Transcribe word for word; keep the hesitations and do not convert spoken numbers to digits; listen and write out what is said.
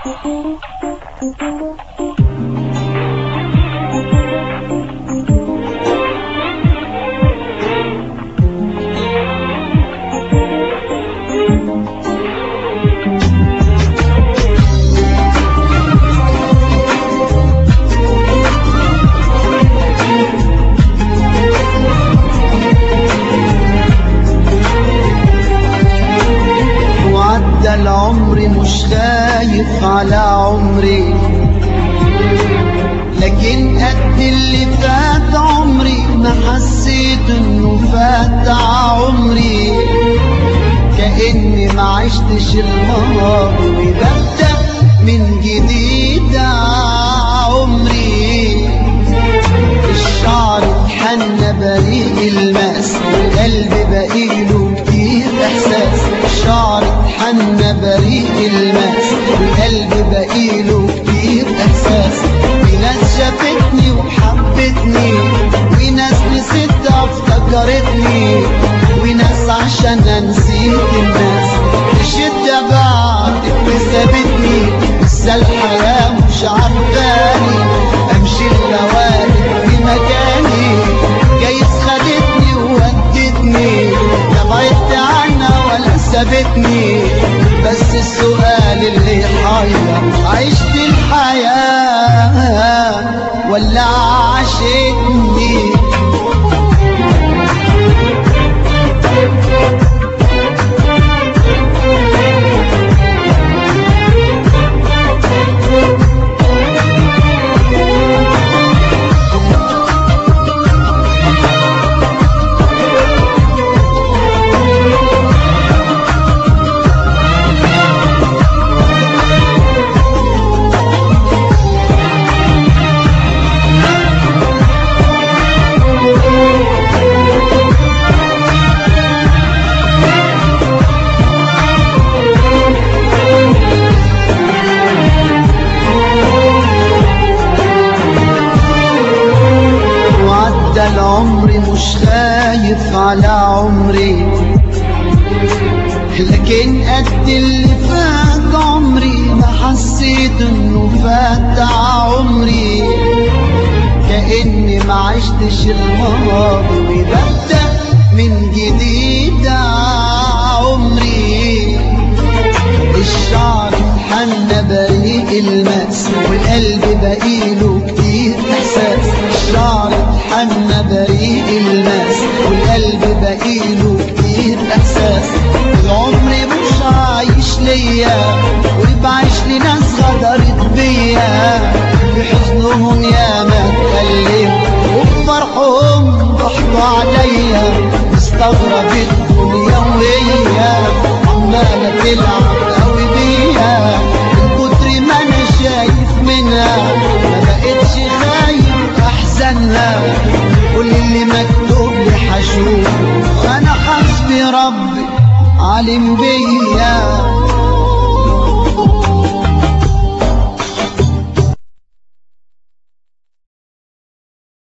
العمر مش خايف على عمري، لكن قد اللي فات عمري ما حسيت انه فات عمري، كأني ما عشتش الماضي وببدأ من جديد عمري. الشعر اتحنى بريء الماس، القلب بقيله كتير احساس. الشعر اتحنى بريء الماس، القلب بقيله كتير احساس. في ناس شافتني وحبتني، وناس نسيتها افتكرتني، وناس عشان نسيت الناس الشدة بعدت وسابتني. لسه الحياة مش عارفاني، امشي اللوالد في مكاني، جايز خدتني وودتني، لا بعدت عنها ولا سابتني. بس السؤال اللي حير، عشت الحياة ولا عاشتني؟ العمر مش خايف على عمري، لكن قد اللي فات عمري ما حسيت انه فات عمري، كأني ما عشتش الماضي وببدأ من جديد عمري. الشعر اتحنى بريء الماس، والقلب بقيله كتير احساس. الشعر اتحنى بريء الماس، والقلب بقيله كتير احساس. العمر مش عايش ليا، وبعيش لناس غدرت بيا، بحزنهم ياما اتكلم وبفرحهم ضحكوا عليا. مستغرب الدنيا وهي عمالة تلعب قوي بيا، من كتر ما انا شايف منها ما بقتش خايف احزانها. كل اللي مكتوب لي حشوف، وانا حسبي ربي عالم بيا.